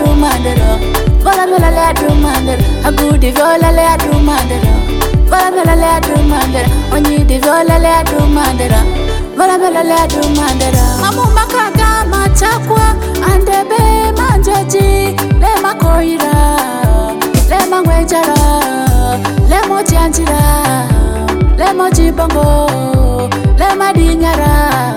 mandero. Vola me la mandero. A good viola le mandero. Vola me la mandero. Ogni di viola le mandero. Vola me la mandero. Mamu makaga machakwa andebe manjaji le makoira le mangwenjara le mojanjira le mojibongo le madinyara.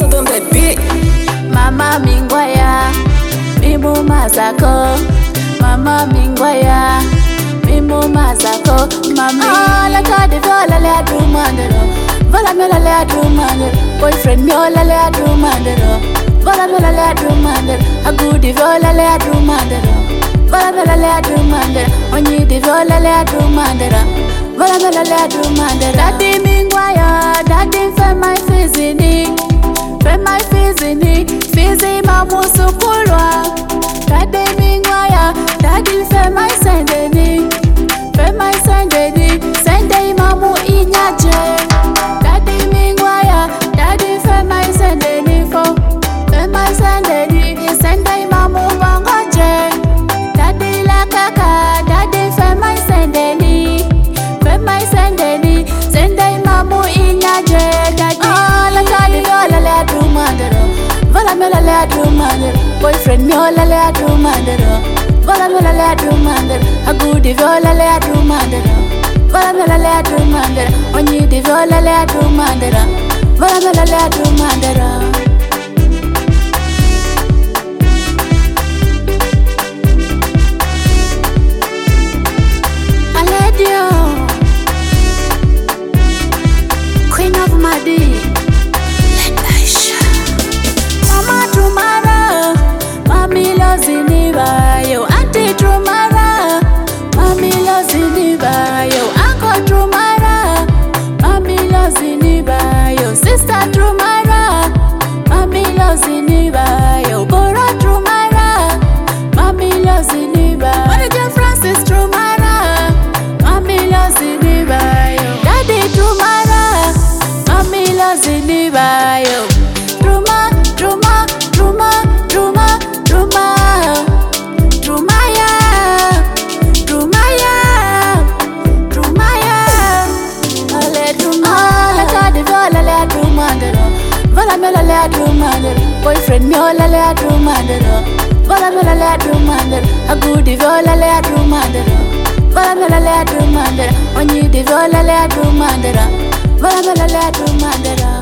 Mama mingwaya mimu mazako. Mama mingwaya mimu mazako. Mama la kadi vola le mandero. Vola me la mandero. Boyfriend me ola le mandero. Vola me la mandero. A good vola le mandero. Vola me la mandero. Ogni di vola le mandero. Vola me la mandero. Daddy mingwaya, daddy for my fizini. For my fizini, fizi mamu sukulwa. Daddy mingwaya, daddy for my sendeni. For my sendeni, sendei mamu inyaje. Daddy mingwaya, daddy for my sendeni for my sendeni, sendei mamu bangoje. Daddy la kaka, daddy for my sendeni. For my sendeni, sendei mamu inyaje. Daddy la kadi vola le mandero. Vola me la mandero. Boyfriend me ola le mandero. Vola me la mandero. A good vola le mandero. Vola me la mandero. Ogni di vola le mandero. Vola me la mandero. Queen of Madi. Mama Trumara, Mami Loziniba, yo Auntie Trumara, Mami Loziniba, yo Uncle Trumara, Mami Loziniba, yo Sister Trumara, Mami Loziniba, yo Bora Trumara, Mami Loziniba, Manager Francis Trumara, Mami Loziniba, yo Daddy Trumara, Mami Loziniba, yo Truma, Truma, Truma, Truma, Truma, Trumaya, Trumaya, Trumaya. Ale Truma, la kadi vola le mandero. Vola me la mandero. Boyfriend me ola le mandero. Vola me la mandero. A good vola le mandero. Vola me la mandero. Ogni di vola le mandero. Vola me la mandero.